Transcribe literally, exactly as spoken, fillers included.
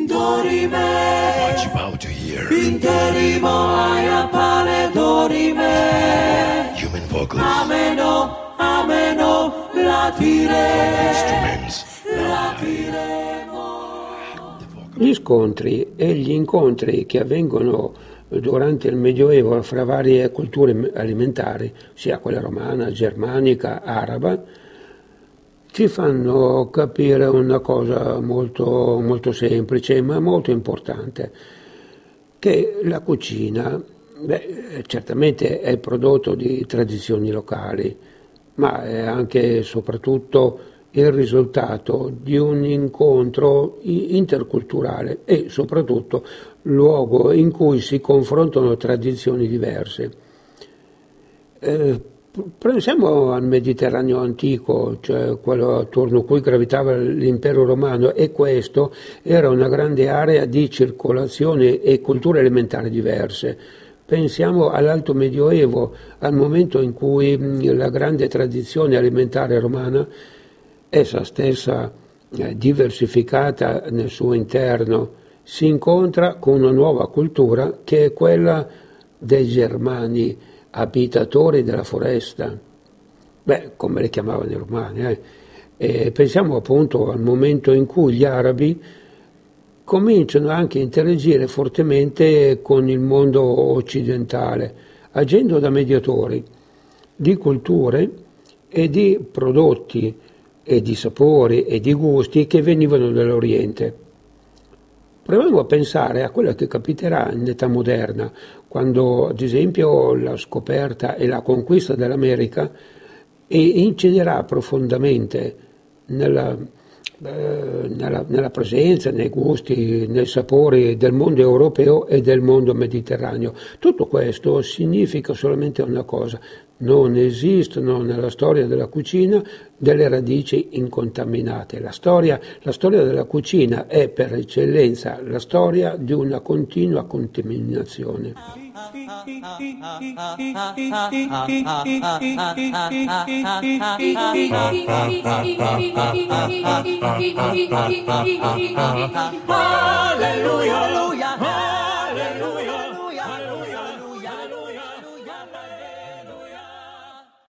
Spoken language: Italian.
Dorime. What you about to hear? Interimo aia pane dorime. Human vocals. Ameno, ameno, latire. Instruments. Latiremo. Gli scontri e gli incontri che avvengono durante il Medioevo fra varie culture alimentari, sia quella romana, germanica, araba, ci fanno capire una cosa molto, molto semplice ma molto importante, che la cucina, beh, certamente è il prodotto di tradizioni locali, ma è anche e soprattutto il risultato di un incontro interculturale e soprattutto luogo in cui si confrontano tradizioni diverse. Eh, pensiamo al Mediterraneo antico, cioè quello attorno a cui gravitava l'impero romano, e questo era una grande area di circolazione e culture elementari diverse. Pensiamo all'Alto Medioevo, al momento in cui la grande tradizione alimentare romana, essa stessa eh, diversificata nel suo interno, si incontra con una nuova cultura che è quella dei germani, abitatori della foresta, beh, come le chiamavano i romani. Eh. E pensiamo appunto al momento in cui gli arabi cominciano anche a interagire fortemente con il mondo occidentale, agendo da mediatori di culture e di prodotti e di sapori e di gusti che venivano dall'Oriente. Proviamo a pensare a quello che capiterà in età moderna, quando ad esempio la scoperta e la conquista dell'America inciderà profondamente nella, eh, nella, nella presenza, nei gusti, nei sapori del mondo europeo e del mondo mediterraneo. Tutto questo significa solamente una cosa: non esistono nella storia della cucina delle radici incontaminate. La storia, la storia della cucina è per eccellenza la storia di una continua contaminazione. Alleluia, alleluia.